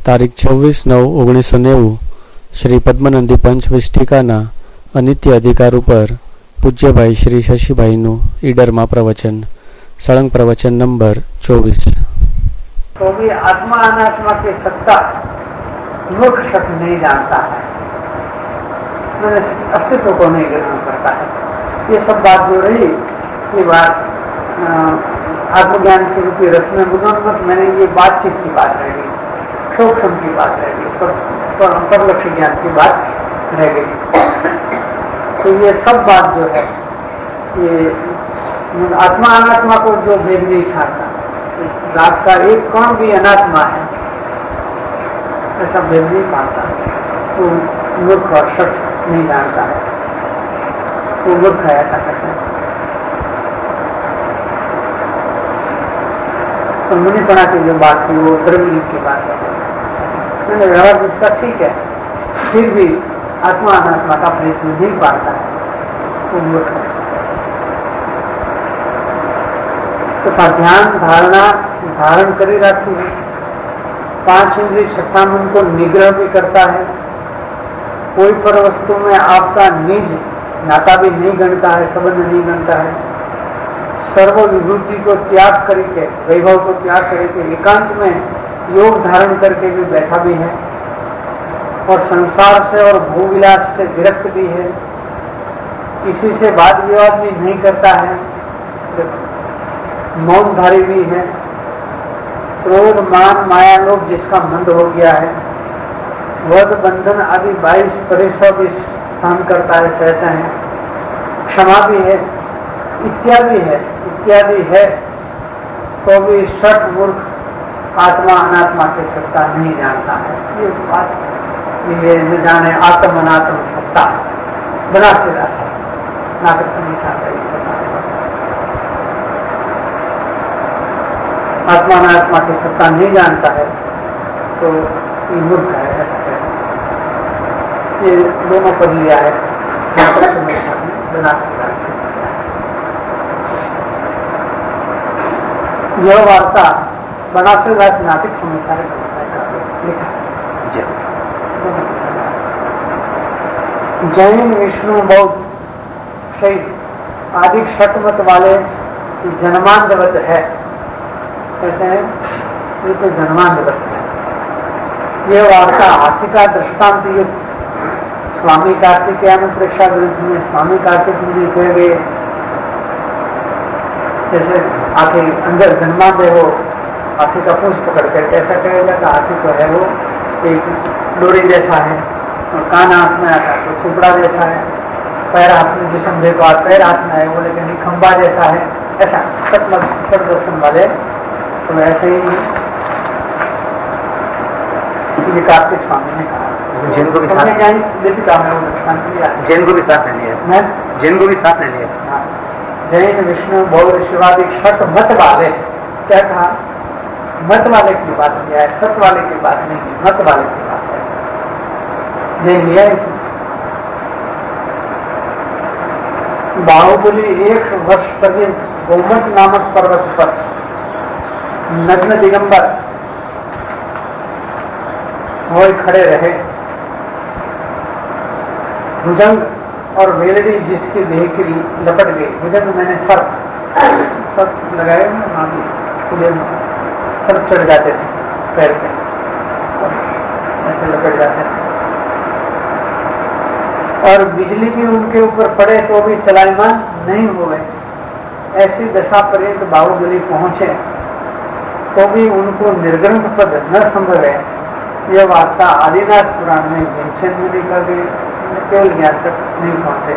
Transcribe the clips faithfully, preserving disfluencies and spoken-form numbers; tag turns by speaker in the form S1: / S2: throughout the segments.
S1: તારીખ છવ્વીસ નવ ઓગણીસો નેવું શ્રી પદ્મનંદી પંચવિષ્ટિકાના અનિત્ય અધિકાર ઉપર પૂજ્યભાઈ શ્રી શશીભાઈનું ઈડરમાં પ્રવચન. સળંગ પ્રવચન નંબર ચોવીસ.
S2: तो भी आत्मा अनात्मा की सत्ता मूर्ख शख्स नहीं जानता है, मैंने अस्तित्व को नहीं ग्रहण करता है. ये सब बात जो रही ये बात आत्मज्ञान के रूपी रस में मुनोन्मत मैंने ये बातचीत की बात रह गई, सूक्ष्म की बात रह गई, पर, पर, पर लक्ष्य ज्ञान की बात रह गई. तो ये सब बात जो है ये आत्मा अनात्मा को जो भेद नहीं छाड़ता, रात का एक कण भी अनात्मा है ऐसा भेद नहीं पाता, तो मूर्ख और शख्स नहीं जानता है, वो मूर्ख है ऐसा कहते हैं. तो मुनिपना की जो बात थी वो द्रव्य की बात है. मैंने व्यवहार जिसका ठीक है फिर भी आत्मा अनात्मा का प्रयत्न नहीं पाता है, वो मूर्ख है. तथा ध्यान धारणा धारण करी रखती है, पांच इंद्रिय छठा मन को निग्रह भी करता है, कोई पर वस्तु में आपका निज नाता भी नहीं गणता है, संबंध नहीं गणता है, सर्व विभूति को त्याग करके वैभव को त्याग करके एकांत में योग धारण करके भी बैठा भी है, और संसार से और भूविलास से विरक्त भी है, किसी से वाद विवाद भी नहीं करता है, मौनधारी भी है, क्रोध मान माया लोभ जिसका मंद हो गया है, वध बंधन आदि बाईस परिसर भी सहन करता है, सहता है, क्षमा भी है, इत्यादि है इत्यादि है, तो भी शठ मूर्ख आत्मा अनात्मा की सत्ता नहीं जानता है. ये बात ये न जाने आत्म अनात्म सत्ता बना से रहता नाटक नहीं चाहता. आत्मा अनात्मा की सत्ता नहीं जानता है तो ये मूर्ख है ऐसा है. ये दोनों पर लिया है बना से. यह वार्ता बनाते नाटक समीक्षा लिखा. जैन विष्णु बौद्ध शैव आदि शतमत वाले जन्मांतवत है, कहते हैं ये तो जन्मांतवत है. यह वार्ता हाथी का दृष्टांत युक्त स्वामी कार्तिकेयान प्रेक्षा ग्रंथ में स्वामी कार्तिक मुनि कह गए, जैसे हाथी अंदर जन्मा दे हो हाथी का पूंछ पकड़ कर कैसा कहेगा कि हाथी तो है वो एक डोरी जैसा है, और कान हाथ में आता तो सुपड़ा जैसा है, पैर हाथ में जिसम देखो हाथ पैर हाथ में है वो, लेकिन खंबा जैसा है, ऐसा सतमत दर्शन वाले. तो ऐसे ही ये कार्तिक स्वामी ने कहा. जैन को भी साथ में जैन को भी साथ ले लिया जैन को भी साथ ले लिया जैन विष्णु बौद्ध शिवादि शत मत वाले. क्या कहा? मत वाले की बात किया है, सत वाले की बात नहीं, मत वाले की बात है. जैन लिया बाहुबली एक वर्ष पर्यंत गोमट नामक पर्वत पर नग्न दिगंबर वो खड़े रहे. भुजंग और वेलड़ी जिसकी देह की लपट गई, भुजंग मैंने सर सर लगाए खुले सर चढ़ जाते थे पैर पे, ऐसे लपट जाते थे, और बिजली भी उनके ऊपर पड़े तो भी चलायमान नहीं हुए. ऐसी दशा पर्यंत बाहुबली पहुंचे तो भी उनको निर्ग्रंथ पद न संभवे. यह वार्ता आदिनाथ पुराण में भीमसेन में लिखा गई, केवल ज्ञान तक नहीं पहुंचे.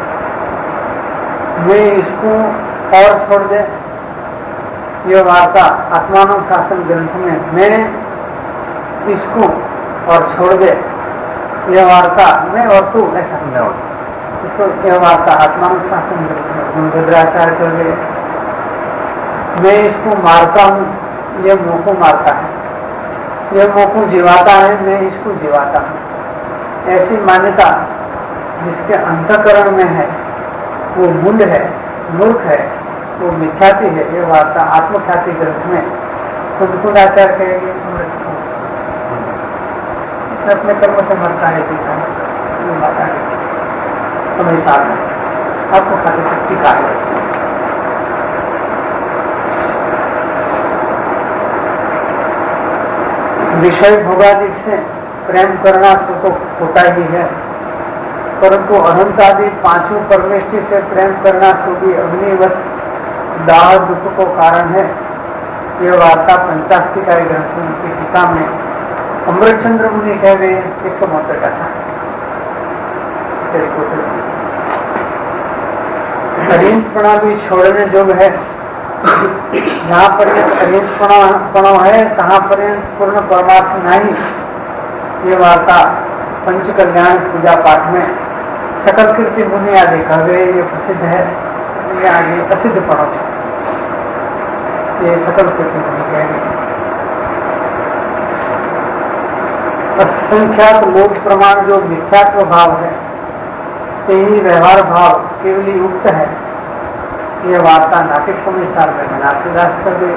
S2: वे इसको और छोड़ दे. यह वार्ता आत्मानव शासन ग्रंथ में मैं इसको और छोड़ दे. यह वार्ता मैं और तू ऐसा समझाओ इसको. यह वार्ता आत्मानव शासन ग्रंथ में भद्राचार्य कर गए. मैं इसको मारता हूँ, यह मुंह को मारता है, यह मुंह को जीवाता है, मैं इसको जीवाता हूँ. ऐसी मान्यता जिसके अंतःकरण में है वो मूंड है, मूर्ख है, वो मिथ्याति है. ये वार्ता आत्मख्याति ग्रंथ में खुद खुद आचार्य कहेंगे. अपने कर्म से मरता है जीता है, ये बात आ गई समय साल में आपको खाते शक्ति का है। विषय भोगादि से प्रेम करना तो, तो होता ही है, परंतु अनंत आदि पांचों परमेष्टि से प्रेम करना तो भी अग्निवत दाह दुख को कारण है। यह वार्ता पंचास्तिका ग्रंथों की टीका में अमृतचंद्र मुनि कह गए एक सौ मोहत्तर का था। अहिंसपणा भी छोड़ने योग्य है। जहाँ पर अहिंसपणा है तहाँ पर पूर्ण परमार्थ नहीं। ये वार्ता पंच कल्याण पूजा पाठ में सकल कीर्ति मुनि आदि कह गए, ये प्रसिद्ध है। ये आगे प्रसिद्ध पढ़ो, ये सकल कीर्ति मुनि कह गए। असंख्यात लोक प्रमाण जो मिथ्यात्व भाव है, यही व्यवहार भाव केवल युक्त है। यह वार्ता नाटिक समाचार में बनाते कर गए।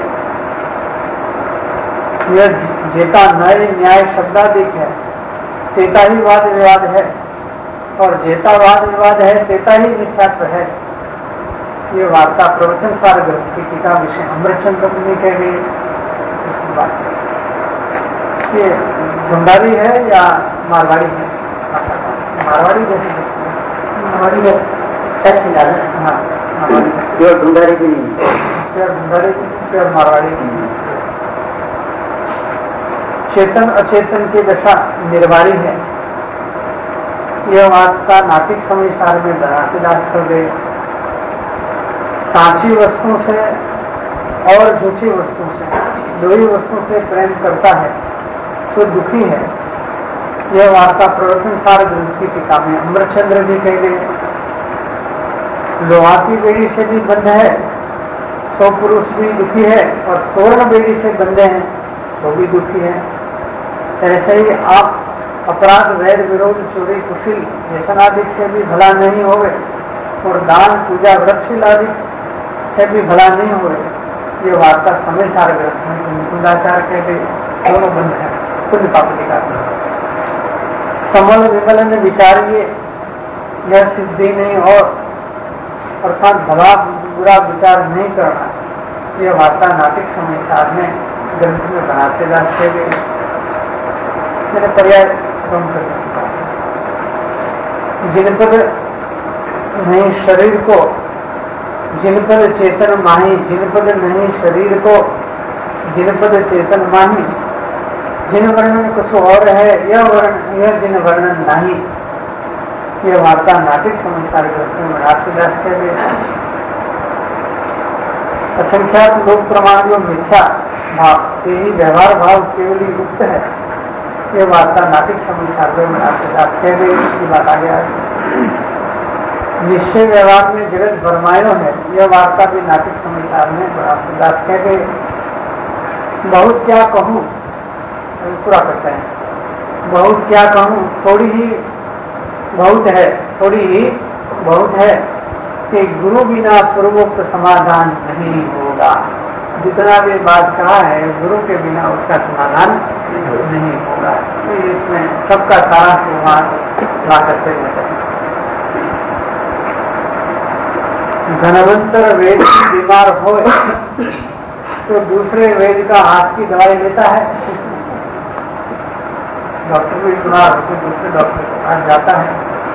S2: यह जेता नए न्याय शब्दाधिक है, तेता ही वाद विवाद है, और जेता वाद विवाद है तेता ही मिथ्यात्व है। ये वार्ता प्रवचन सार ग्रंथ की टीका विषय अमृतचंद्र मुनि कह गए। इसकी बात ये भंडारी है या मारवाड़ी है? मारवाड़ी जैसी मारवाड़ी है, हाँ मारवाड़ी प्योर भंडारी की नहीं, प्योर भंडारी की प्योर मारवाड़ी की नहीं। चेतन अचेतन की दशा निर्वाणी है। यह वार्ता नाटिक समाचार में बनातेदास कर गए। सांची वस्तुओं से और झूठी वस्तुओं से, दो ही वस्तुओं से प्रेम करता है तो दुखी है। यह वार्ता प्रवचन सार ग्रंथ की टीका में अमृतचंद्र जी कह गए। लोहा की बेड़ी से भी बंध है सौ पुरुष भी दुखी है, और स्वर्ण बेड़ी से बंधे हैं वो भी दुखी है। ऐसे ही आप अपराध वैर विरोध चोरी कुशील व्यसनादि से भी भला नहीं होवे, और दान पूजा व्रतशील आदि से भी भला नहीं होवे। ये वार्ता समय सार ग्रंथ में मुकुंदाचार्य के भी दोनों बंध है। पुण्य पापी का समल विमलन विचारिए, यह सिद्धि नहीं और अर्थात भला बुरा विचार नहीं करना। यह वार्ता नाटिक समाचार में ग्रंथ में बनाते जाते गए। मैंने पर्याय कम कर जिनपद नहीं शरीर को, जिनपद चेतन माही, जिनपद नहीं शरीर को, जिनपद चेतन माही। जिन वर्णन कुछ और है, यह वर्ण यह जिन वर्णन नहीं। यह वार्ता नाटिक समाचार ग्रंथ में बनातेदास के लिए असंख्यात लोक प्रमाण जो मिथ्या भाव, यही व्यवहार भाव केवल युक्त है। यह वार्ता नाटिक समाचार में बनातेदास के लिए इसकी बात आ गया। निश्चय व्यवहार में जगत भरमायो है। यह वार्ता भी नाटिक समाचार में बनातेदास के लिए। बहुत क्या कहूँ, पूरा करते हैं। बहुत क्या कहूँ, थोड़ी ही बहुत है, थोड़ी ही बहुत है कि गुरु बिना पूर्वोक्त समाधान नहीं होगा। जितना भी बात कहा है, गुरु के बिना उसका समाधान नहीं होगा। तो इसमें सबका सारा वहाँ ला करते हैं। धनवंतर वेद की बीमार हो तो दूसरे वेद का हाथ की दवाई लेता है। डॉक्टर भी बीमार हो तो दूसरे डॉक्टर के पास जाता है,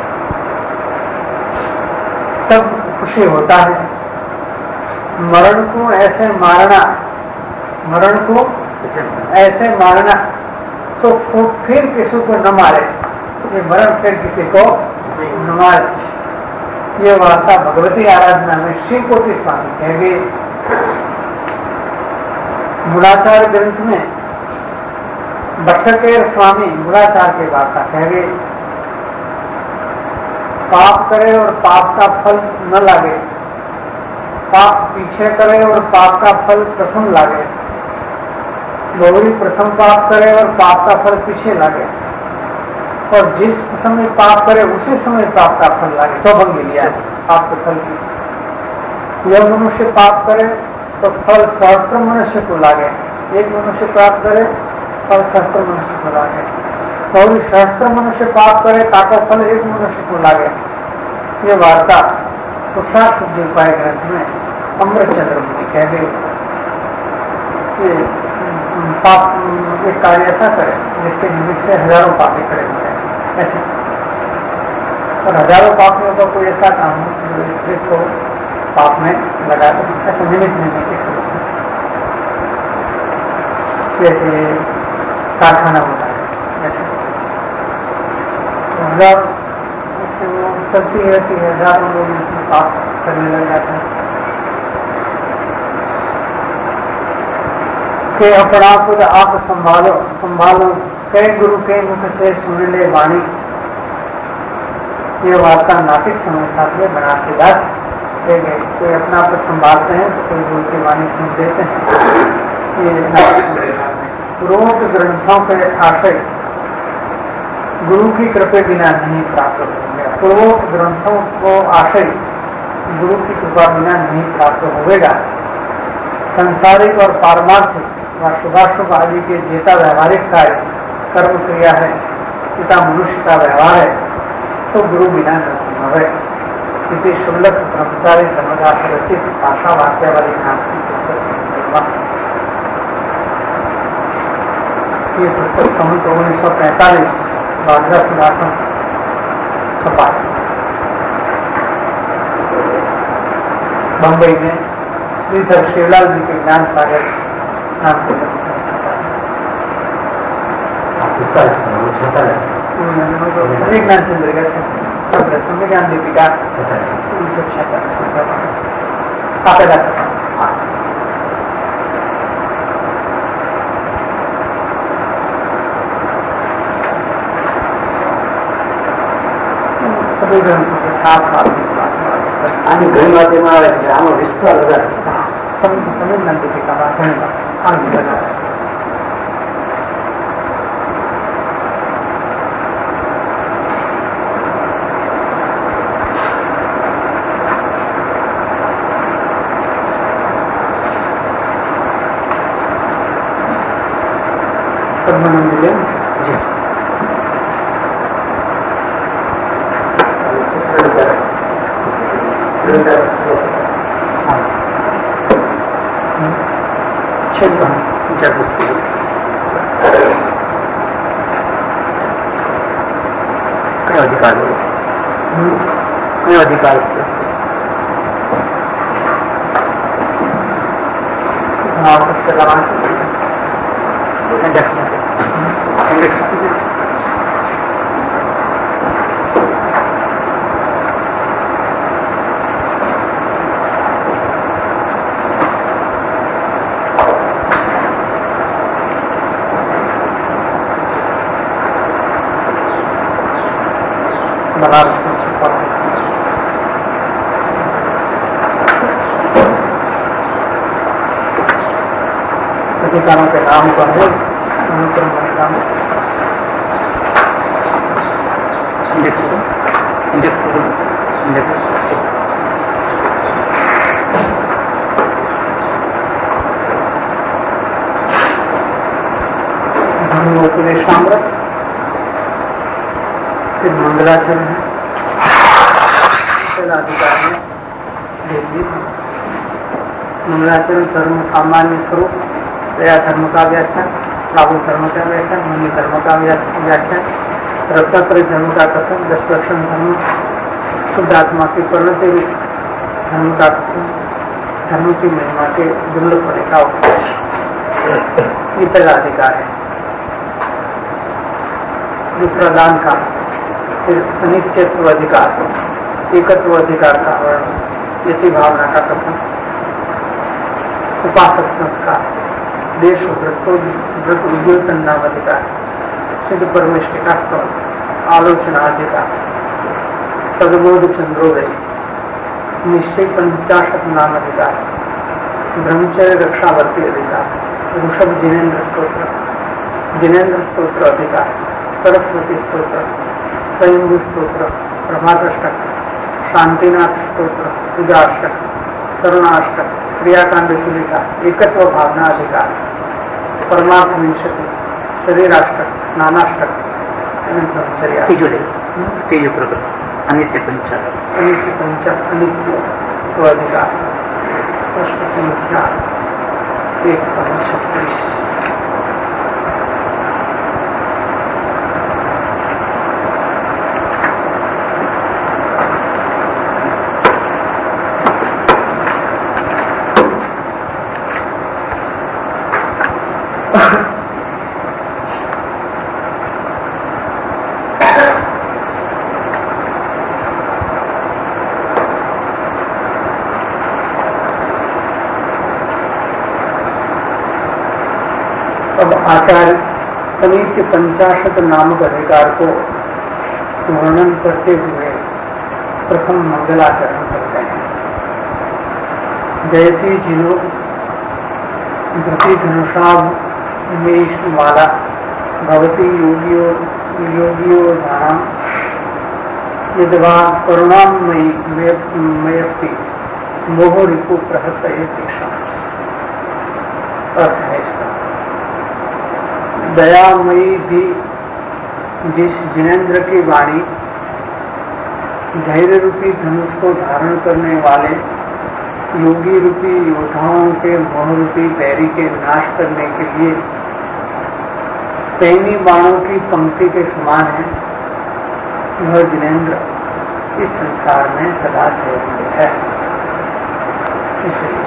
S2: तब खुशी होता है। मरण को ऐसे मारना, मरण को ऐसे मारना तो फिर किसी को न मारे। ये मरण फिर किसी को न मारे। ये वार्ता भगवती आराधना में श्री कोटि स्वामी कह गए। मूढ़ाचार्य ग्रंथ में भट्टकेर स्वामी मूढ़ाचार्य की वार्ता कह गए। पाप करे और पाप का फल न लागे, पाप पीछे करे और पाप का फल प्रथम लागे, बहुरी प्रथम पाप करे और पाप का फल पीछे लागे, और जिस समय पाप करे उसी समय पाप का फल लागे। तो भंग लिया है पाप के फल की। यह मनुष्य पाप करे तो फल सहस्त्र मनुष्य को लागे, एक मनुष्य पाप करे फल सहस्त्र मनुष्य को लागे। और सहस्त्र मनुष्य पाप करे ताको फल एक मनुष्य को लागे। ये वार्ता पुरुषार्थ शुद्धि उपाय ग्रंथ में अमृतचंद्र मुनि कह गए कि पाप एक कार्य ऐसा करे जिसके निमित्त से हजारों पापी खड़े हो जाए ऐसे, और हजारों पापियों का कोई ऐसा काम हो जो इसको पाप में लगा दे, ऐसा निमित्त नहीं है। जैसे कारखाना होता है ऐसे हजार चलती रहती है, हजारों लोग इसमें पाप करने लग जाते हैं कि अपना खुद आप संभालो संभालो कई गुरु के मुख से सुन ले वाणी। ये वार्ता नाटिक समझता से बना के दास गए, कोई अपना आप संभालते हैं तो कोई गुरु की वाणी सुन देते हैं। ये पूर्वोक्त ग्रंथों के आशय गुरु की कृपा बिना नहीं प्राप्त होगा। पूर्वोक्त ग्रंथों को आशय गुरु की कृपा बिना नहीं प्राप्त होगा। संसारिक और पारमार्थिक व शुभाशुभ आदि के जेता व्यवहारिक कार्य कर्म क्रिया है पिता मनुष्य का व्यवहार है, तो गुरु बिना न संभव है। इसी शुल्लक ब्रह्मचारी धर्मदास रचित भाषा वाक्य वाली नाम की पुस्तक, ये पुस्तक समुद्र उन्नीस सौ पैंतालीस बांद्रा सुधासन छपा बम्बई में श्रीधर शिवलाल जी के ज्ञान सागर नाम से ज्ञान चंद्र संविधान दीपिका
S3: आणि घणी वाटेમાં આવે છે આનો વિસ્તાર વધારે
S2: સંવિધાન દીપિકામાં ઘણી વાર पद्मानंद जी
S3: કયો અધિકાર કયો અધિકાર
S2: बनारस में छपा अधिकारों के नाम पर है धर्मोपदेशामृत, फिर मंगलाचरण है, अधिकार है मंगलाचरण धर्म सामान्य स्वरूप, दया धर्म का व्याख्यान, लागू धर्म का व्याख्यान, मुनि धर्म का व्याख्यान, रत्नात्रय धर्म का कथन, दस लक्षण धर्म, शुद्ध आत्मा की परिणति धर्म का कथन, धर्म की महिमा के दुर्लभ होने का उपदेश, ये पहला अधिकार है। दूसरा दान का, फिर अनिश्चित्व अधिकार, एकत्व अधिकार का वर्णन, इसी भावना का कथन, उपासक संस्कार, देश व्रत उद्योतन नाम अधिकार, सिद्ध परमेश्वर का स्तव, आलोचना अधिकार, सदबोध चंद्रोदय, निश्चय पंचाशत नाम अधिकार, ब्रह्मचर्य रक्षावर्ती अधिकार, ऋषभ जिनेन्द्र स्त्रोत्र, जिनेन्द्र स्त्रोत्र अधिकार, सरस्वती स्त्रोत्र, स्वयंभू स्त्रोत्र, प्रभातष्टक, शांतिनाथ स्त्रोत्र, पूजाष्टक, करुणाष्टक, क्रियाकांड सुलिका, एकत्व भावना अधिकार, परमार्थ विंशति, शरीराष्टक, नानाष्टक, अनंत ब्रह्मचर्य
S3: तीजोड़े तेज प्रकट अनित्य पंच
S2: अनित्य पंच अनित्य तो अधिकार स्पष्ट संख्या एक पाँच छत्तीस। अब आचार्य अनित्य पंचाशत नामक अधिकार को वर्णन करते हुए प्रथम मंगलाचरण करते हैं। जयति जिनो धृति धनुषाभ मेषमाला भवती योगियो योगियो धाम यद्वा करुणामयी मयप्ति मोह रिपु प्रहत अर्थ है इसका। दयामयी भी जिस जिनेन्द्र की वाणी धैर्य रूपी धनुष को धारण करने वाले योगी रूपी योद्धाओं के मोह रूपी बैरी के नाश करने के लिए पैनी बाणों की पंक्ति के समान है, वह जिनेन्द्र इस संसार में सदा धैर्य है। इसलिए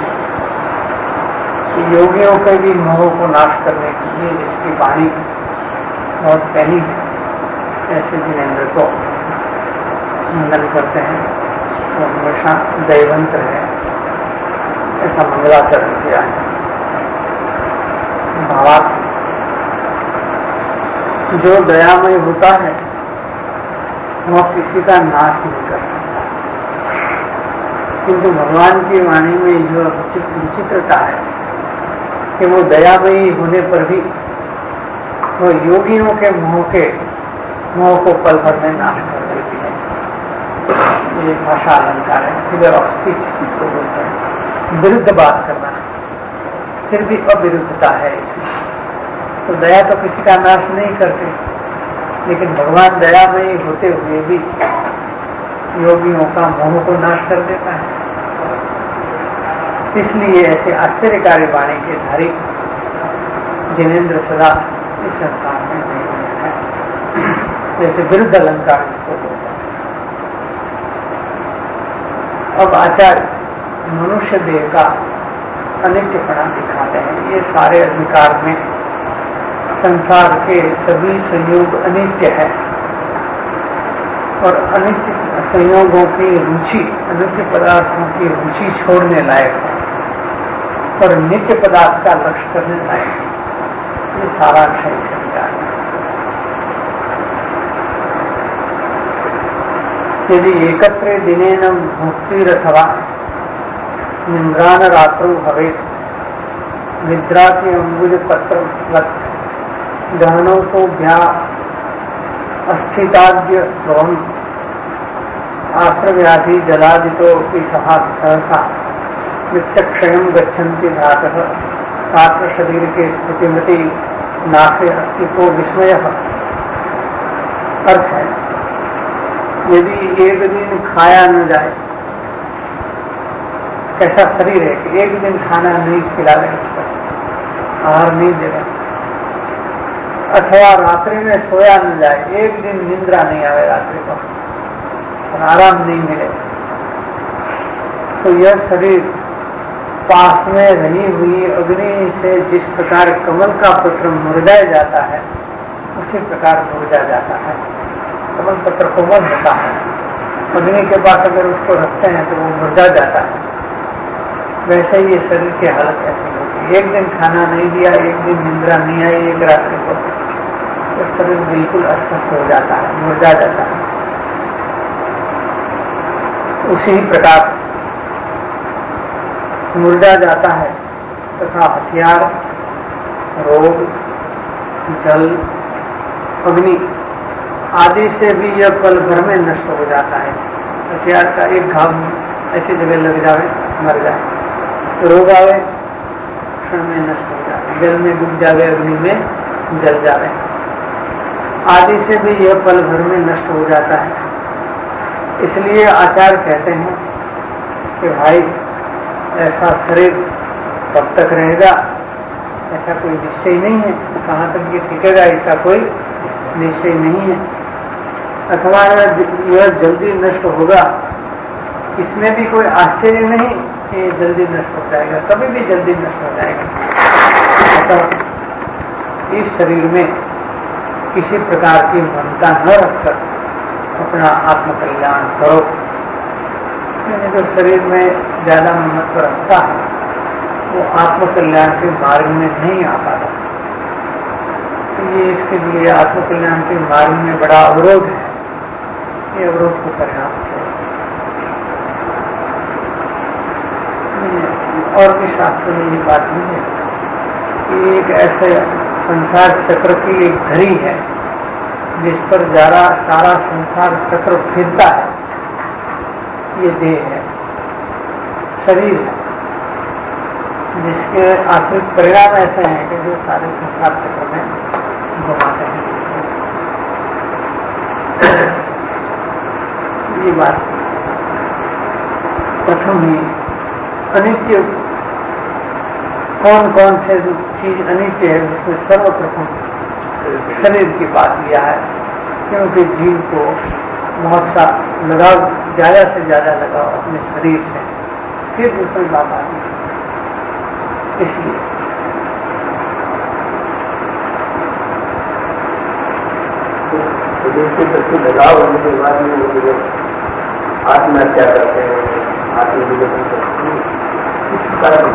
S2: योगियों के भी मोह को नाश करने के लिए जिसकी वाणी बहुत पैनी है, ऐसे जिनेन्द्र को मंगल करते हैं। वो हमेशा दयवंत है, ऐसा मंगलाचरण किया है। भावार्थ जो दयामय होता है वह किसी का नाश नहीं कर सकता, किंतु भगवान की वाणी में जो विचित्रता है कि वो दयामयी होने पर भी वो योगियों के मोह के मोह को पल भर में नाश कर देती है। ये भाषा अलंकार है, फिगर ऑफ स्पीच को बोलते हैं। विरुद्ध बात करना फिर भी अविरुद्धता है। तो दया तो किसी का नाश नहीं करते, लेकिन भगवान दयामयी होते हुए भी योगियों का मोह को नाश कर देता है। इसलिए ऐसे आश्चर्यकारी वाणी के धारी जिनेन्द्र सदा इस संसार में नहीं है, जैसे विरुद्ध अलंकार इसको बोलते हैं। अब आचार्य मनुष्य देह का अनित्यपना दिखाते हैं। ये सारे अधिकार में संसार के सभी संयोग अनित्य है और अनित्य संयोगों की रुचि, अनित्य पदार्थों की रुचि छोड़ने लायक है और नित्य पदार्थ का लक्ष्य करने लायक है। ये सारा विषय समझा है। यदि एकत्र दिनेन भुक्तिरथवा निन्द्रान रात्रौ भवेत् निद्राति अंबुज पत्र गहनों तो भ्या अस्थिताद्य भवम आश्रव्याधि जलादितो की सहा सहसा विचक्षयम गच्छन्ति धातः पात्र शरीर के स्थितिमति नाशे अस्तित्व विस्मय। अर्थ है, यदि एक दिन खाया न जाए, कैसा शरीर है कि एक दिन खाना नहीं खिला रहे, उसको आहार नहीं दे रहे, अथवा रात्रि में सोया न जाए, एक दिन निद्रा नहीं आवे रात्रि को और आराम नहीं मिले, तो यह शरीर पास में रही हुई अग्नि से जिस प्रकार कमल का पत्र मुरझा जाता है, उसी प्रकार मुरझा जाता है। कमल पत्र कोमल होता है, अग्नि के पास अगर उसको रखते हैं तो वो मुरझा जाता है। वैसे ही ये शरीर की हालत ऐसी होती है। एक दिन खाना नहीं दिया, एक दिन निद्रा नहीं आई, एक रात्रि को, तो शरीर बिल्कुल अस्वस्थ हो जाता है, मुरझा जाता है। उसी प्रकार मुरझा जाता है तथा हथियार, रोग, जल, अग्नि आदि से भी यह पल भर में नष्ट हो जाता है। हथियार का एक घाव ऐसी जगह लग जावे, मर जाए, तो रोग आवे, क्षण में नष्ट हो जाए, जल में डूब जावे, अग्नि में जल जावे, आदि से भी यह पल भर में नष्ट हो जाता है। इसलिए आचार्य कहते हैं कि भाई ऐसा शरीर कब तक रहेगा ऐसा कोई निश्चय नहीं है, कहाँ तक ये टिकेगा इसका कोई निश्चय नहीं है, अथवा यह जल्दी नष्ट होगा इसमें भी कोई आश्चर्य नहीं कि ये जल्दी नष्ट हो जाएगा, कभी भी जल्दी नष्ट हो जाएगा। अतः इस शरीर में किसी प्रकार की ममता न रखकर अपना आत्मकल्याण करो। यानी जो शरीर में ज्यादा महत्व रखता है वो आत्मकल्याण के मार्ग में नहीं आ पाता। तो ये इसके लिए आत्मकल्याण के मार्ग में बड़ा अवरोध है, ये अवरोध को परिणाम है। और भी शास्त्र में ये बात नहीं है कि एक ऐसे संसार चक्र की एक धरी है जिस पर जरा सारा संसार चक्र फिरता है, ये देह है, शरीर है, जिसके आखिर परिणाम ऐसे हैं कि जो सारे संसार चक्र में घुमाते हैं। ये बात प्रथम ही अनित्य कौन कौन से चीज अनित्य है जिसमें सर्वप्रथम शरीर की बात किया है, क्योंकि जीव को बहुत सा लगाव, ज्यादा से ज्यादा लगाव अपने शरीर से, फिर दूसरी बात आती है। इसलिए
S4: शरीर के प्रति लगाव होने के बाद में वो जो आत्महत्या करते हैं, आत्मविलोपन करते हैं, इस कारण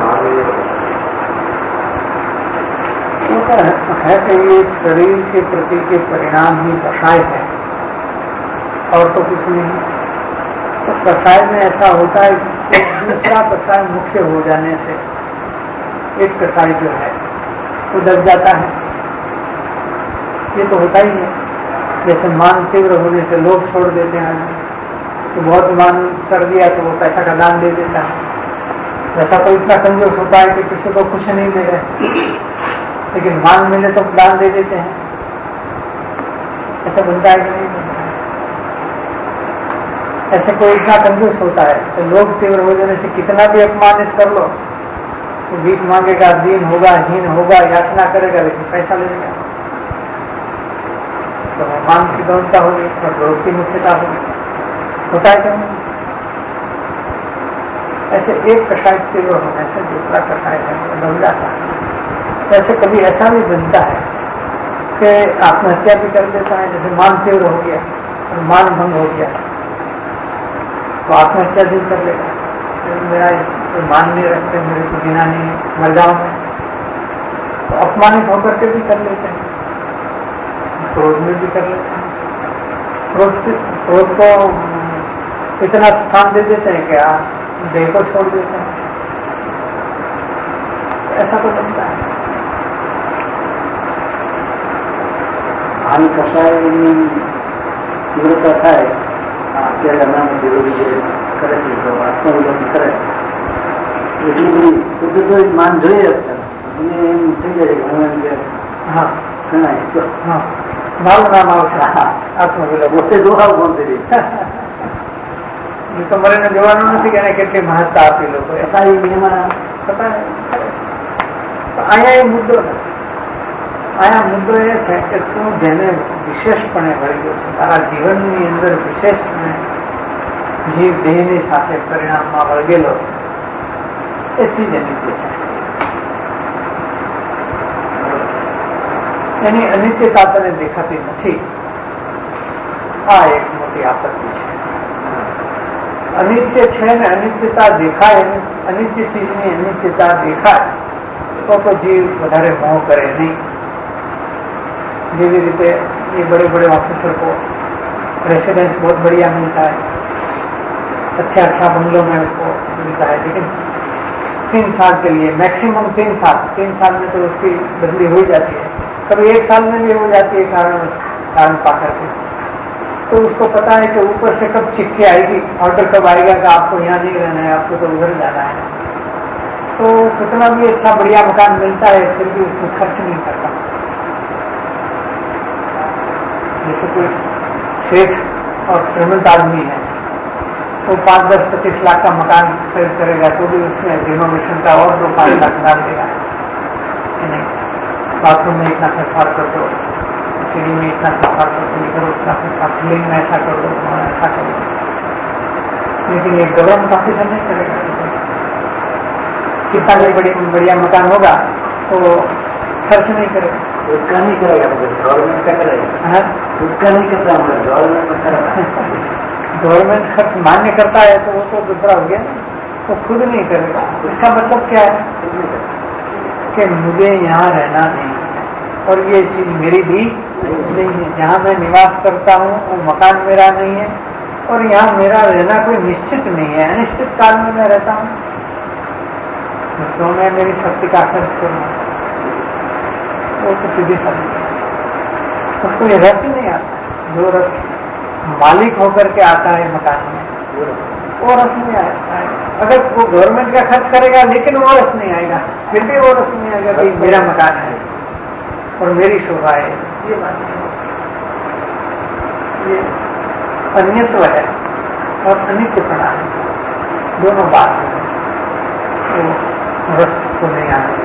S2: है कि ये शरीर के प्रति के परिणाम ही कषाय है और तो कुछ नहीं। तो कषाय में ऐसा होता है कि दूसरा कषाय मुख्य हो जाने से एक कषाय जो है वो दब जाता है। ये तो होता ही है। जैसे मान तीव्र होने से लोग छोड़ देते हैं, तो बहुत मान कर दिया तो वो पैसा का दान दे देता है। ऐसा कोई इतना कंजूस होता है कि किसी को कुछ नहीं दे रहे, लेकिन मान मिले तो दान दे देते हैं। ऐसा बनता है कि नहीं बनता है? ऐसे कोई इतना कंजूस होता है तो लोग तीव्र हो जाने से कितना भी अपमानित कर लो तो भीख मांगेगा, दीन होगा, हीन होगा, याचना करेगा, लेकिन पैसा ले लेगा। तो मान की गौणता होगी और लोग की मुख्यता होगी। होता है क्या नहीं? ऐसे एक कषाय तीव्र होने से दूसरा कषाय बन जाता है। वैसे कभी ऐसा भी बनता है कि आत्महत्या भी कर देता है। जैसे मान तीव्र हो गया और मान भंग हो गया तो आत्महत्या भी कर लेगा। मेरा तो मान नहीं रखते, मेरे को गिना नहीं, मर जाऊं मैं, तो अपमानित होकर के भी कर लेते हैं। क्रोध में भी कर लेते हैं। क्रोध क्रोध को इतना स्थान दे देते हैं कि देह को छोड़ देते हैं। ऐसा तो बनता है।
S4: हानि कषाय तीव्रता થાય અત્યારે હમણાં વિરોધી જે કરે છે તો આત્મવિલોપન કરે એટલી બધી બધું તો માન જોઈએ અને એમ થઈ જાય કે હું એમ કે
S2: હા
S4: ગણાય તો
S2: હા મારું નામ આવશે આત્મવિલોપન.
S4: પોતે જોવાવ કોણ થઈ
S2: એ તો મને જોવાનું નથી કે એને કેટલી મહત્તા આપી લોકો.
S4: એમાં
S2: અહીંયા એ મુદ્દો નથી. આયા મુદ્દો એ છે કે તું જેને વિશેષપણે વળગ્યો છે, તારા જીવનની અંદર વિશેષપણે જીવ દેહની સાથે પરિણામમાં વળગેલો એ ચીજ અનિત્ય છે. એની અનિત્યતા તને દેખાતી નથી. આ એક મોટી આપત્તિ છે. અનિત્ય છે ને અનિત્યતા દેખાય, અનિત્ય ચીજની અનિત્યતા દેખાય તો તો જીવ વધારે મોહ કરે નહીં. જેવી રીતે ये बड़े बड़े ऑफिसर को रेसिडेंस बहुत बढ़िया मिलता है, अच्छा अच्छा बंगलों में उसको मिलता है, लेकिन तीन साल के लिए, मैक्सिमम तीन साल तीन साल में तो उसकी बदली हो जाती है, कभी एक साल में भी हो जाती है कारण कारण पाकर के। तो उसको पता है कि ऊपर से कब चिट्ठी आएगी, ऑर्डर कब आएगा कि आपको यहाँ नहीं रहना है, आपको तो उधर जाना है। तो कितना भी अच्छा बढ़िया मकान मिलता है फिर भी उसको खर्च नहीं करता। जैसे कोई सेठ और श्रीमंत आदमी है, वो पाँच दस पच्चीस लाख का मकान खरीद करेगा तो भी उसमें रिनोवेशन का और दो पाँच लाख डाल देगा, नहीं बाथरूम में इतना फेरफार कर दो, सीढ़ी में इतना फेरफार कर दो, इधर उतना फेरफार, फिलिंग में ऐसा कर दो, ऐसा कर दो। लेकिन ये गवर्नमेंट ऑफिसर नहीं करेगा। कितना भी बड़ी बढ़िया मकान होगा तो खर्च नहीं करेगा,
S4: उसका नहीं करेगा, गवर्नमेंट का करेगा, उसका नहीं करता, गवर्नमेंट में करेगा।
S2: गवर्नमेंट खर्च मान्य करता है तो वो तो दूसरा हो गया, वो खुद नहीं करेगा। इसका मतलब क्या है कि मुझे यहाँ रहना नहीं और ये चीज मेरी भी नहीं है। जहाँ मैं निवास करता हूँ वो मकान मेरा नहीं है और यहाँ मेरा रहना कोई निश्चित नहीं है, अनिश्चित काल में मैं रहता हूँ, तो मैं मेरी शक्ति का खर्च करूँ, वो तो सीधी साधी उसको ये रस ही नहीं आता। जो रस मालिक होकर के आता है मकान में वो रस नहीं आता है। अगर वो गवर्नमेंट का खर्च करेगा लेकिन वो रस नहीं आएगा, फिर भी वो रस नहीं आएगा कि मेरा मकान है और मेरी शोभा है। ये बात है, ये अन्यत्व है और अनित्यपना है, दोनों बात है। तो रस को नहीं आने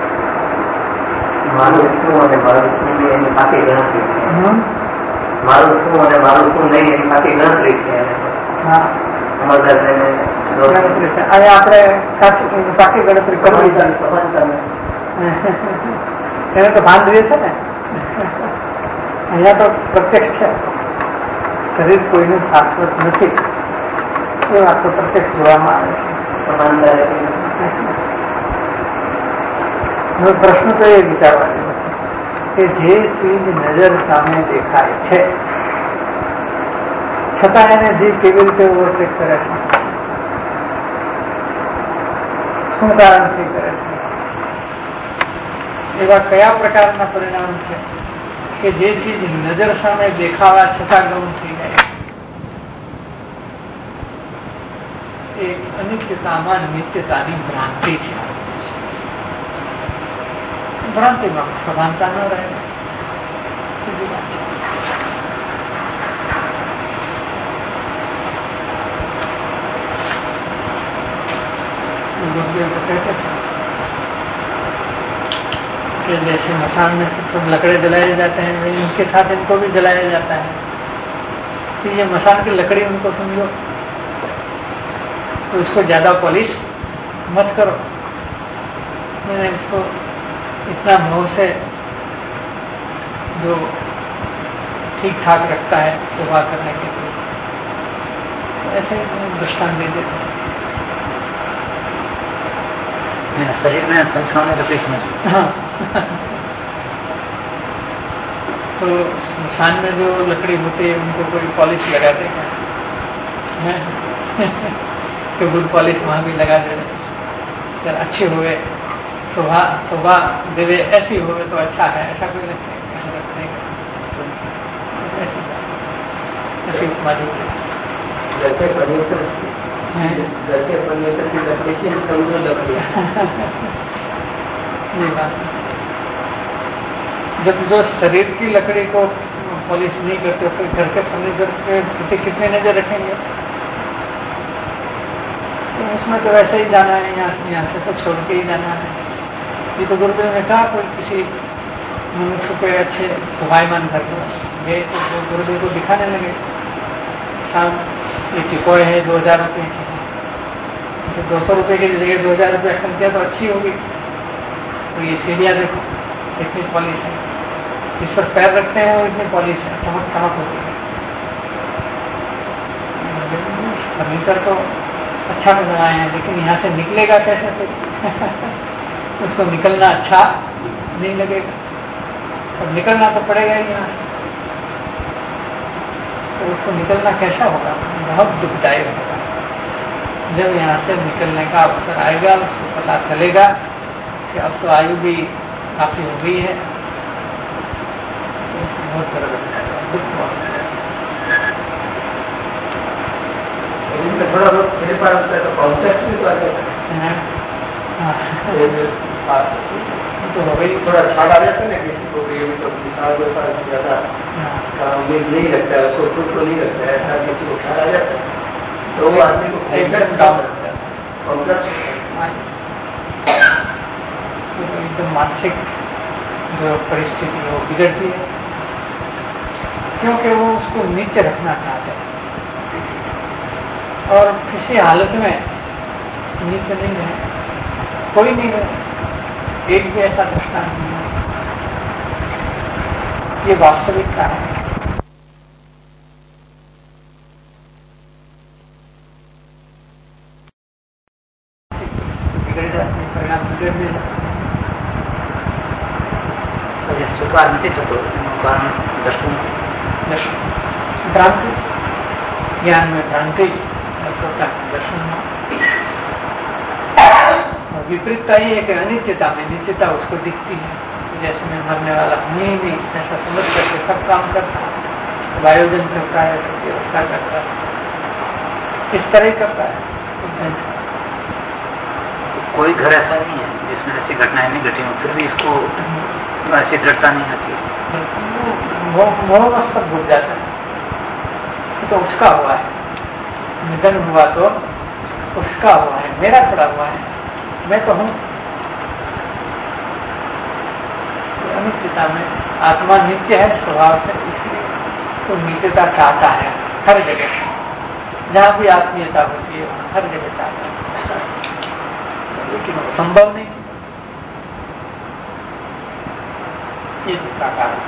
S4: મારું શું અને મારું શું નહીં એની પાકી ગણતરી છે. મારું શું અને મારું શું નહીં એની પાકી ગણતરી છે.
S2: હા ગણતરી છે. અહીંયા આપણે પાકી ગણતરી કરવી એને તો ભાન રહે છે ને. અહીંયા તો પ્રત્યક્ષ છે, શરીર કોઈનું શાશ્વત નથી એ વાત તો પ્રત્યક્ષ જોવામાં આવે છે. પ્રશ્ન તો એ વિચારવાની કે જે ચીજ નજર સામે દેખાય છે છતાં એને જીવ કેવી રીતે ઓવરટેક કરે છે, શું કારણથી કરે છે, એવા કયા પ્રકારના પરિણામ છે કે જે ચીજ નજર સામે દેખાવા છતાં ગમ થઈ જાય. એક અનિત્યતામાં નિત્યતાની ભ્રાંતિ છે. ભ્રાંતિમાં સભાનતા ન રહે. गुरुदेव को कहते थे कि जैसे मसान में सब लकड़े जलाए जाते हैं इनके साथ इनको भी जलाया जाता है, तो ये मसान की लकड़ी उनको समझो तो इसको ज्यादा पॉलिश मत करो. मैंने इसको इतना मोह से जो ठीक ठाक रखता है सुबह करने के लिए, ऐसे दृष्टांत दे देते.
S3: शरीर में संसार तो कृष्ण.
S2: हाँ तो मसान में जो लकड़ी होती है उनको कोई पॉलिश लगा देगा, तो गुड पॉलिश वहाँ भी लगा दे, जब अच्छे हुए शोभा शोभा देवे ऐसी होवे तो अच्छा है, ऐसा कोई रखने ऐसी ऐसी उपमा देते.
S4: जैसे फर्नीचर जैसे फर्नीचर की लकड़ी से कमजोर लकड़ी
S2: ये बात. जब जो शरीर की लकड़ी को पॉलिश नहीं करते तो घर के फर्नीचर के प्रति कितने नजर रखेंगे. तो उसमें तो वैसे ही जाना है, यहाँ से यहाँ से तो छोड़ के ही जाना है. ये तो गुरुदेव ने कहा कोई किसी मनुष्य को अच्छे स्वभावमान घर गए तो गुरुदेव को दिखाने लगे, शाम ये टिकोए है दो हजार रुपये की, तो दो सौ रुपये की जगह दो हजार रुपये खर्च किया तो अच्छी होगी. तो ये सीढ़ियाँ देखो इतनी पॉलिश है, इस पर पैर रखते हैं वो इतनी पॉलिश है, चमक चमक होती है. फर्नीचर तो अच्छा बनाए हैं लेकिन यहाँ से निकलेगा कैसे फिर उसको निकलना अच्छा नहीं लगेगा, और निकलना तो पड़ेगा ही यहाँ से. तो उसको निकलना कैसा होगा, बहुत दुखदायक होगा. जब यहाँ से निकलने का अवसर आएगा उसको पता चलेगा कि अब तो आयु भी काफी हो गई है, तो उसको बहुत दर्द लगेगा, दुख बहुत लगेगा.
S4: थोड़ा बहुत मेरे पास होता है तो कॉन्टेक्स्ट भी तो आ जाता है. तो हो गई थोड़ा छाड़ आ जाता है ना किसी को भी तो किसान को सारा ज्यादा
S3: ये नहीं लगता है, उसको खुद को नहीं लगता है, ऐसा किसी को ख्याल आ जाता है तो वो आदमी को
S2: एकदम डाउन रहता है
S3: और प्लस
S2: एकदम मानसिक जो परिस्थिति है वो बिगड़ती है, क्योंकि वो उसको नीचे रखना चाहते हैं और किसी हालत में नीचे नहीं है, कोई नहीं है, एक भी ऐसा दृष्टांत नहीं है। ये वास्तविकता है। बिगड़ जाते हैं, परिणाम बिगड़ने लगते हैं।
S3: तो ये स्वीकार नहीं थे तो कारण दर्शन
S2: दर्शन भ्रांति, ज्ञान में भ्रांति दर्शन में। और विपरीतता ये है कि अनित्यता में नित्यता उसको दिखती है, जैसे मैं मरने वाला हूं ही नहीं, ऐसा समझ करके सब काम करता है, आयोजन करता है, सब व्यवस्था करता है, इस तरह ही करता है।
S3: कोई घर ऐसा नहीं है जिसमें ऐसी घटनाएं नहीं घटी हो, फिर भी इसको ऐसी दृढ़ता नहीं आती,
S2: मोह मस्तक भूल जाता है, तो उसका हुआ है, निधन हुआ तो उसका हुआ है, मेरा थोड़ा हुआ है, मैं तो हूं। तो अनित्यता में आत्मा नित्य है स्वभाव से, इसलिए तो नित्यता चाहता है हर जगह, जहां भी आत्मीयता होती है वहां हर जगह चाहता है, लेकिन वो संभव नहीं। ये दूसरा कारण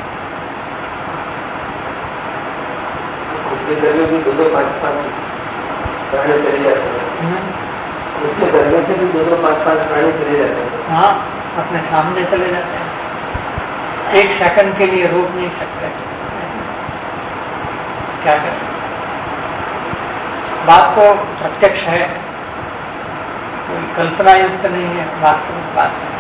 S3: उसके घर में भी दो दो पाँच पाँच प्राणी चले जाते हैं, उसके घर में से भी दो दो पाँच पाँच प्राणी चले जाते हैं।
S2: हाँ, अपने सामने चले जाते हैं, एक सेकंड के लिए रोक नहीं सकते, क्या करें। बात तो प्रत्यक्ष है, कोई कल्पना युक्त नहीं है, वास्तविक बात है।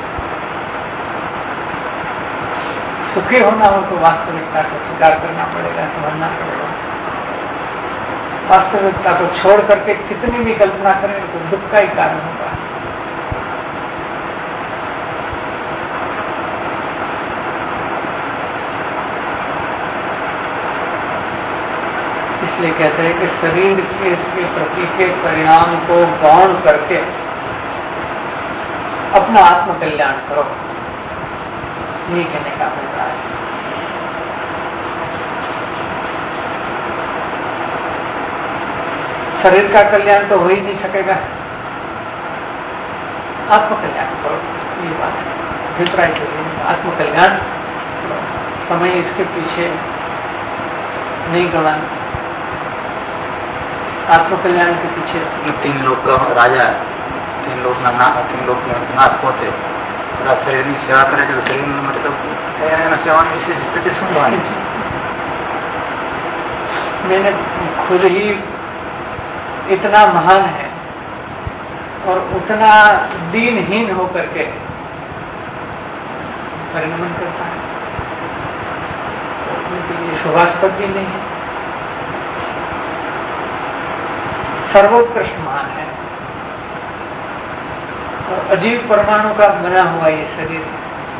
S2: सुखी होना हो तो वास्तविकता को स्वीकार करना पड़ेगा, समझना पड़ेगा। वास्तविकता को छोड़ करके कितनी भी कल्पना करें तो दुख का ही कारण होगा। इसलिए कहते हैं कि शरीर के इसके प्रति के परिणाम को गौण करके अपना आत्मकल्याण करो, ये कहने का अभिप्राय है। शरीर का कल्याण तो हो ही नहीं सकेगा, आत्मकल्याण करो, ये बात है अभिप्राय के लिए। आत्मकल्याण समय इसके पीछे नहीं गवाना, आत्मकल्याण के पीछे।
S3: तीन लोग का राजा है, तीन लोग ना ना तीन लोग नाथ होते, शरीर की सेवा करे तो शरीर में मतलब सेवा में विशेष स्थिति सुनवानी।
S2: मैंने खुद ही इतना महान है और उतना दीनहीन होकर के परिणमन करता है, उनके लिए शोभास्पद भी नहीं है। सर्वोत्कृष्ट महान है और अजीब परमाणु का बना हुआ ये शरीर है,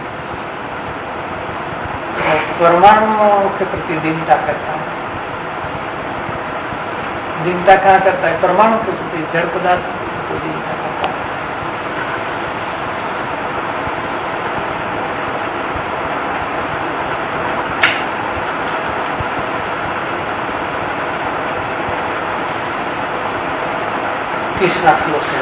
S2: परमाणुओं के प्रति दीनता करता है। दीनता कहाँ करता है? परमाणु के प्रति, जड़ पदार्थ को दीनता करता है। तीसरा श्लोक है,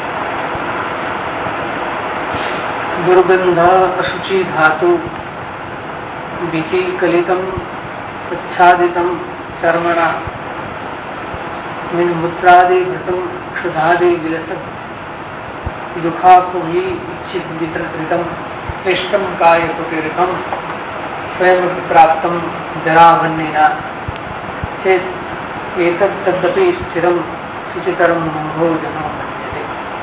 S2: दुर्गंध अशुचि धातु बीति कलितम प्रच्छादितम चर्मणा मिन मूत्रादि घृतम क्षुधादि विलसत दुखापु ही इच्छित वितृतम क्लिष्टम काय कुटीरकम स्वयं प्राप्तम जराभन्नेना चेत एतत् तदपि स्थिरम सुचितरम भोजनो बन्यते।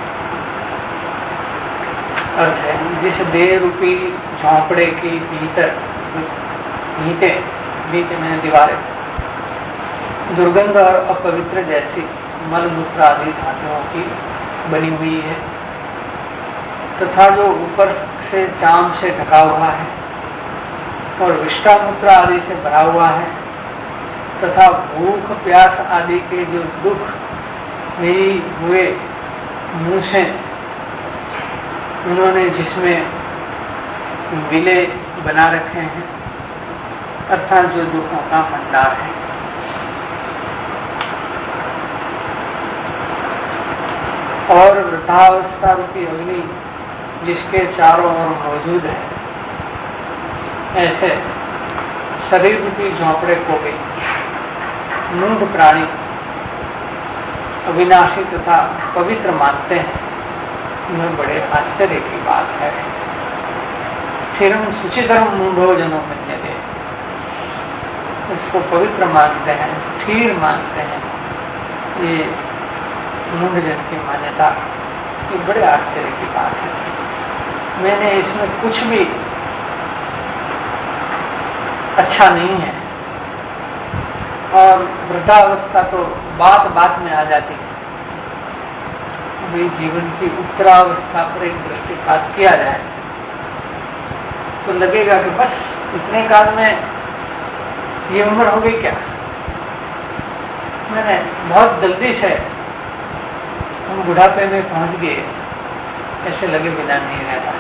S2: अर्थ है, जिस देह रूपी झोंपड़े की भीतर भीते भीते में दीवारें दुर्गंध और अपवित्र जैसी मलमूत्र आदि धातुओं की बनी हुई है तथा जो ऊपर से चाम से ढका हुआ है, और विष्टामुद्रा आदि से भरा हुआ है, तथा भूख प्यास आदि के जो दुख नहीं हुए मुंह से उन्होंने जिसमें विले बना रखे हैं, अर्थात जो दुखों का भंडार है। और वृद्धावस्था रूपी अग्नि जिसके चारों ओर मौजूद है, ऐसे शरीर रूपी झोंपड़े को भी मूढ़ प्राणी अविनाशी तथा पवित्र मानते हैं। यह बड़े आश्चर्य की बात है। स्थिरम सुचितरम मूढ़ो जनो मन्यते, इसको पवित्र मानते हैं, स्थिर मानते हैं। ये मूढ़ जन की मान्यता, ये बड़े आश्चर्य की बात है। मैंने इसमें कुछ भी अच्छा नहीं है। और वृद्धावस्था तो बात बात में आ जाती है। भाई जीवन की उत्तरावस्था पर एक दृष्टिपात किया जाए तो लगेगा कि बस इतने काल में ये उम्र हो गई क्या। मैंने बहुत जल्दी से हम बुढ़ापे में पहुंच गए, ऐसे लगे बिना नहीं रहता।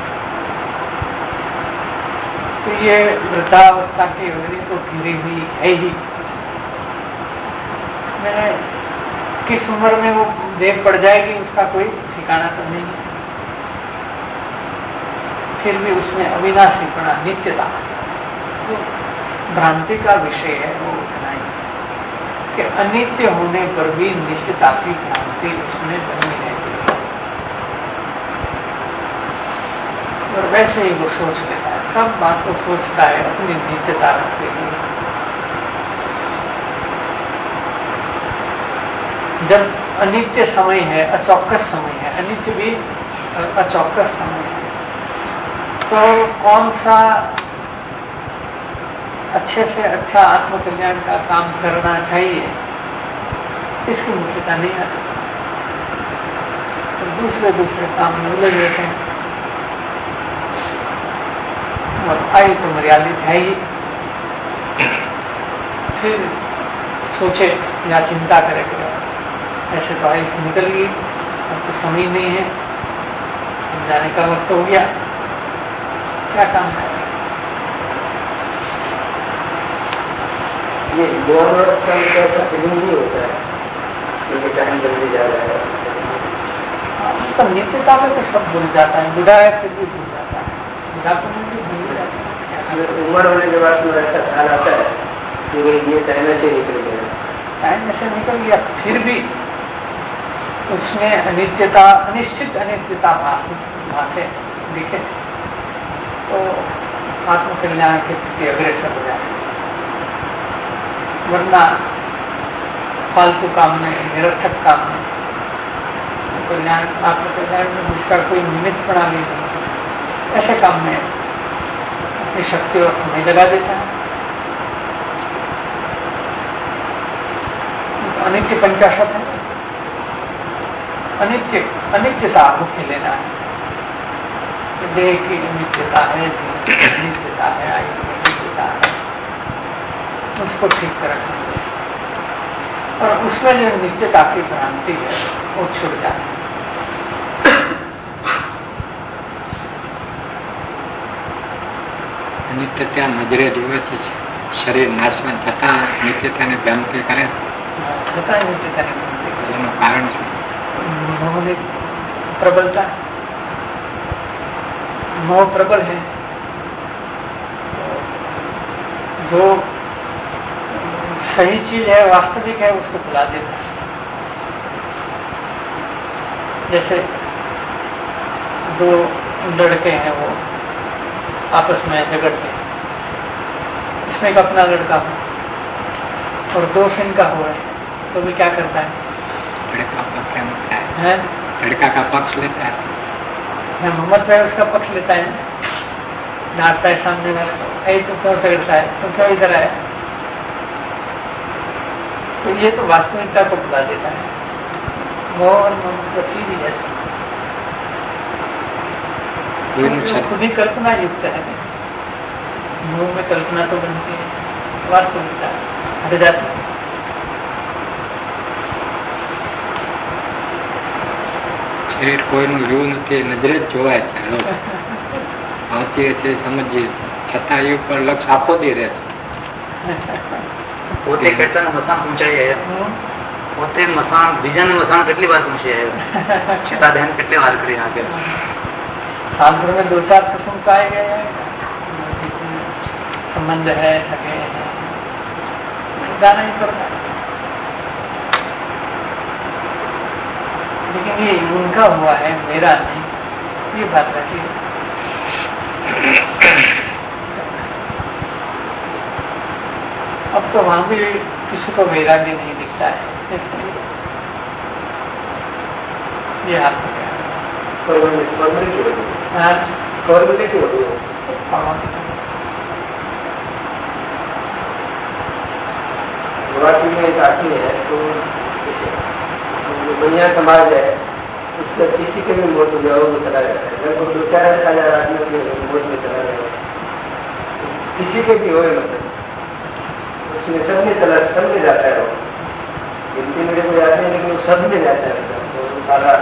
S2: तो ये वृद्धावस्था की अग्नि तो घिरी हुई है ही। मैंने किस उम्र में वो देख पड़ जाएगी उसका कोई ठिकाना तो नहीं है। फिर भी उसमें अविनाशीपना, नित्यता जो भ्रांति का विषय है वो उतना ही कि अनित्य होने पर भी नित्यता की भ्रांति उसमें बनी रहती है। और वैसे ही वो सोच लेता है, सब बात को सोचता है अपनी नित्यता रखते हुए। जब अनित्य समय है, अचौकस समय है, अनित्य भी अचौकस समय है, तो कौन सा अच्छे से अच्छा आत्मकल्याण का काम करना चाहिए, इसकी मुख्यता नहीं आती। तो दूसरे दूसरे काम में उलझ लेते हैं। और आयु तो मर्यादित है ही, फिर सोचे या चिंता करे कि ऐसे तो आयु निकल गई, अब तो समय नहीं है, जाने का वक्त हो गया, क्या काम है।
S4: ये दोनों ऐसा फीलिंग नहीं होता है कि टाइम जल्दी जा रहा है।
S2: तो नित्यता में तो सब भूल जाता है, बुढ़ा है फिर भी भूल जाता है, बुढ़ापन में भी भूल जाता है।
S4: उम्र होने के बाद तो ऐसा ख्याल आता है कि ये टाइम ऐसे निकल गया,
S2: टाइम ऐसे निकल गया, फिर भी उसमें अनित्यता, अनिश्चित अनित्यता भाषे दिखे तो आत्मकल्याण के प्रति अग्रसर हो जाए। वरना फालतू काम में, निरर्थक काम में, कल्याण आत्मकल्याण में जिसका कोई निमित्त बना भी नहीं, ऐसे काम में अपनी शक्ति और समय लगा देता है। अनित्य पंचाशत है, अनित्य अनित्यता मुख्य लेना है। देह की अनित्यता है, जीवन की अनित्यता है, आयु की अनित्यता है, उसको ठीक तरह समझे और उसमें जो नित्यता की भ्रांति है वो छूट जाए।
S3: નિત્યતા નજરે જોવે છે, શરીર નાશમાં જતા નિત્યતાને ભ્રાંતિ કરે,
S2: છતાં નિત્યતાની ભ્રાંતિ કરે,
S3: એનું કારણ છે
S2: મોહની પ્રબલતા। मोह प्रबल है, जो सही चीज है, वास्तविक है, उसको भुला देता है। जैसे दो लड़के हैं, वो आपस में झगड़ते हैं, इसमें एक अपना लड़का हो और दोस्त इनका हो है, तो भी क्या करता है,
S3: लड़का का प्रेम होता है,
S2: है?
S3: लड़का का पक्ष लेता है,
S2: मोहम्मद भाई उसका पक्ष लेता है, डांटता है सामने वाले को, ऐ तो क्यों झगड़ता है, तो क्यों इधर आया। तो ये तो वास्तविकता को भुला देता है। मोह और मोह चीज ही ऐसा खुद ही कल्पना युक्त है। मुंह में कल्पना तो बनती है, वास्तविकता हट जाती है।
S3: શરીર કોઈનું વ્યૂ નથી, નજરે જ જોવાય છે. વાંચીએ છીએ, સમજીએ છતાં એ ઉપર લક્ષ આપો દે રહે છે. પોતે કેટલા મસાણ પહોંચાઈ આવ્યા, પોતે મસાણ બીજાને મસાણ કેટલી વાર પહોંચી આવ્યા, છતાં ધ્યાન કેટલી વાર કરી નાખે.
S2: साल भर में दो चार प्रसंग पाए गए हैं, संबंध है, सगे है, गाना ही करना है। लेकिन ये उनका हुआ है, मेरा नहीं, ये बात रहती है। अब तो वहां भी किसी को मेरा भी नहीं दिखता है। ये हाथ में क्या
S4: गुवाहाटी में एक आदमी है, तो जो बढ़िया समाज है उससे किसी के भी मौत हो जाओ वो चला जाता है। लगभग दो चार हजार आदमियों के मौत में चला जाता है, किसी के भी हो मतलब उसमें सब में चला, सब में जाता है। वो गिनती मेरे को याद नहीं, लेकिन वो सब में जाता है। तो सारा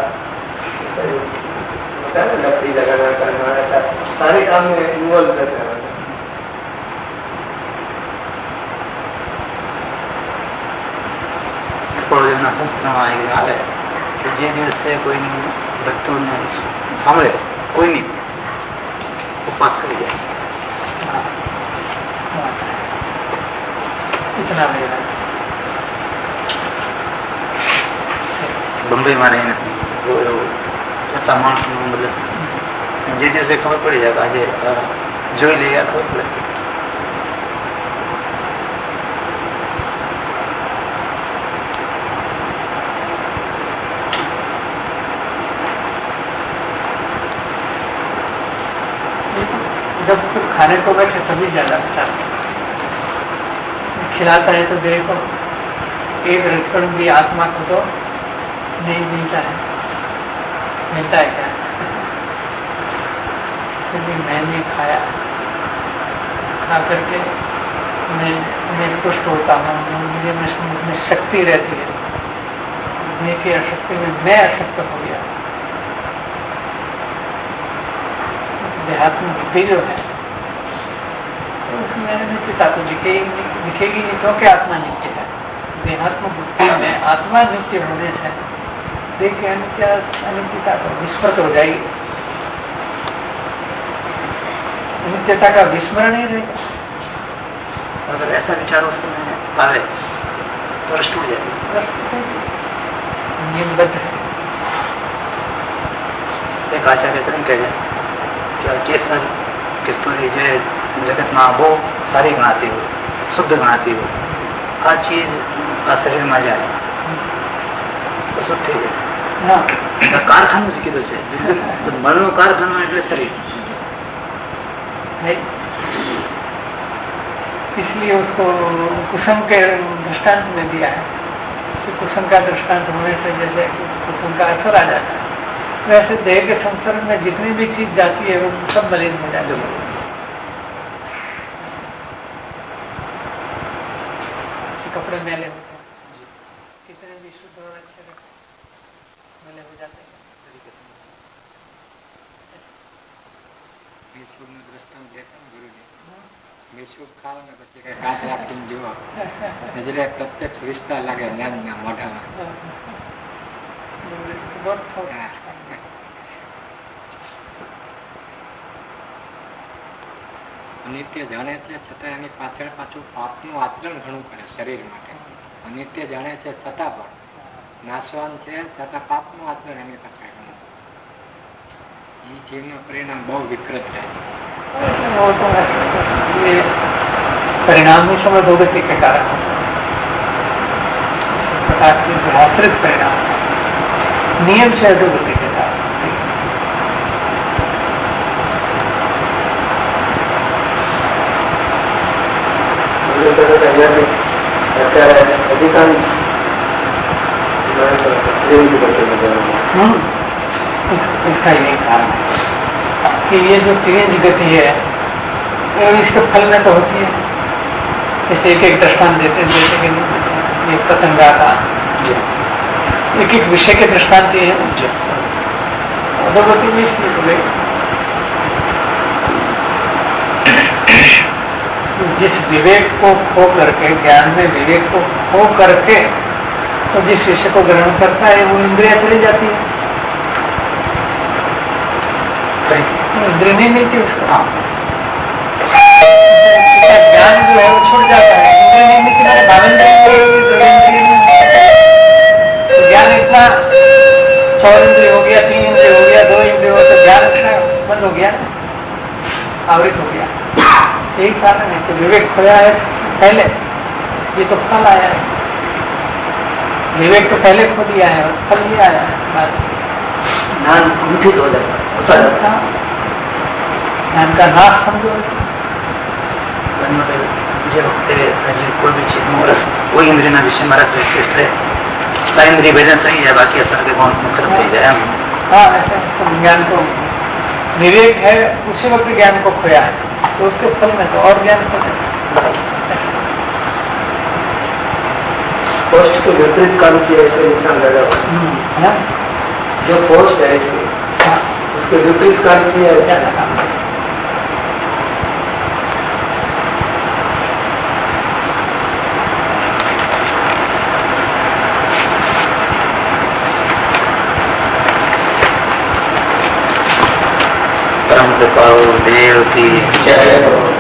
S4: होता है ना, लकड़ी लगाना करना, ऐसा सारे काम में इन्वॉल्व करता है।
S3: સંસ્થામાં આવે કે જે દિવસે કોઈ ભક્તોને સાંભળે કોઈ નહીં ઉપવાસ કરી જાય. બોમ્બેમાં રહીને એટલા માણસનું મતલબ જે દિવસે ખબર પડી જાય કે આજે જોઈ લઈએ ખબર પડે.
S2: जब तो खाने को बैठे तभी ज्यादा अच्छा खिलाता है तो देखो एक रक्षण भी आत्मा को तो नहीं मिलता है, मिलता है क्या? क्योंकि मैंने खाया, खा करके मैं मैं पुष्ट होता हूँ, मुझे में शक्ति रहती है, नेकी अशक्ति में मैं अशक्त हो गया। देहात्म बुद्धि जो है तो उसमें नित्यता तो दिखेगी दिखेगी नहीं, क्योंकि आत्मा नित्य है। देहात्म बुद्धि में आत्मा नित्य होने से देखिए अनित्य अनित्यता तो विस्मृत हो जाएगी, नित्यता का विस्मरण ही रहेगा।
S3: अगर ऐसा विचार उस समय आवे तो नष्ट हो जाएगी,
S2: नियमबद्ध है।
S3: एक आचार्य कह जाए केसर किस्तूरी जो जगत में वो सारी गणाती हो, शुद्ध गणाती हो, आ चीज आ शरीर में जाए तो सब ठीक है। कारखानु से कीधुं छे, मननो कारखानु એટલે शरीर
S2: है, इसलिए उसको कुसुम के दृष्टांत में दिया है कि कुसुम का दृष्टांत होने से जैसे कुसुम का असर आ जाता है, वैसे देह के संसर्ग में जितनी भी चीज जाती है वो सब मलिन हो जाती है। कपड़े मैले होते हैं, कितने भी शुद्ध और अच्छे मैले हो जाते हैं।
S3: दृष्टांत देता गुरु जी मिश्र खाओ ना પછી કઈ કાચ રાખીને જુઓ નજરે પ્રત્યક્ષ વિસ્તાર લાગે જ્ઞાનના મોઢામાં. અનિત્ય જાણે છે છતાં એની પાછળ પાછું પાપનું આચરણ ઘણું કરે શરીર માટે. અનિત્ય જાણે છે છતાં પણ નાશવાન છે છતાં પાપનું આચરણ એની પાછળ ઘણું. એ જીવનું પરિણામ બહુ વિકૃત રહે છે.
S2: परिणाम ही समय अधोगति के कारण प्रकार के आश्रित परिणाम नियम से अधोगति के कारण।
S4: अधिकांश
S2: इसका यही कारण है कि ये जो तेज गति है एवं इसके फल में तो होती है। जैसे एक एक दृष्टांत देते देते कि नहीं, एक पतंगा का एक एक विषय के दृष्टांत है। अधोगति में इसलिए बोले जिस विवेक को खो करके, ज्ञान में विवेक को खो करके तो जिस विषय को ग्रहण करता है वो इंद्रिया चली जाती है, इंद्रिय नहीं मिलती उसको। ज्ञान जो है वो छूट जाता है, इंद्रिय नहीं मिलती, मैंने भावेंद्रिय तो ज्ञान इतना सौ इंद्रिय हो गया, तीन इंद्रिय हो गया, दो इंद्रिय हो तो ज्ञान इतना बंद हो गया, आवृत हो गया। यही कारण है कि विवेक खोया है पहले, ये तो फल आया है। विवेक तो पहले खो दिया है और फल ही आया है।
S4: ज्ञान कुंठित हो जाता है,
S2: ज्ञान का नाश समझो।
S4: જે વખતે હજી કોઈ બી ચીજનું રસ કોઈ ઇન્દ્રિયના વિષયમાં રસ વિશેષ રહે इंद्रिय भेदन થઈ જાય, बाकी असर के कौन खत्म થઈ જાય।
S2: हाँ, ऐसे तो ज्ञान को विवेक है उसी वक्त ज्ञान को खोया है, तो उसके फल में तो और ज्ञान खो जाए।
S4: पोस्ट के विपरीत काम किया ऐसे इंसान लगा हुआ, जो पोस्ट है इसके उसके विपरीत काम किया ऐसा लगा। परम कृपाल देव की जय।